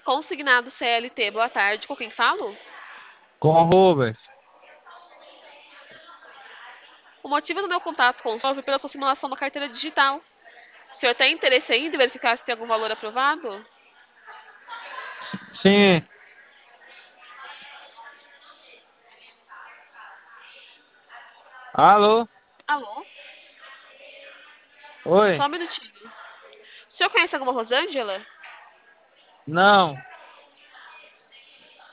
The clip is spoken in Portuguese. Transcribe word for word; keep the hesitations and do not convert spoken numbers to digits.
Consignado C L T, boa tarde. Com quem falo? Com o Robert. O motivo do meu contato com o senhor foi pela sua simulação da carteira digital. O senhor tem interesse ainda em verificar se tem algum valor aprovado? S- Sim. Alô? Alô? Só Oi? um minutinho. O senhor conhece alguma Rosângela? Não.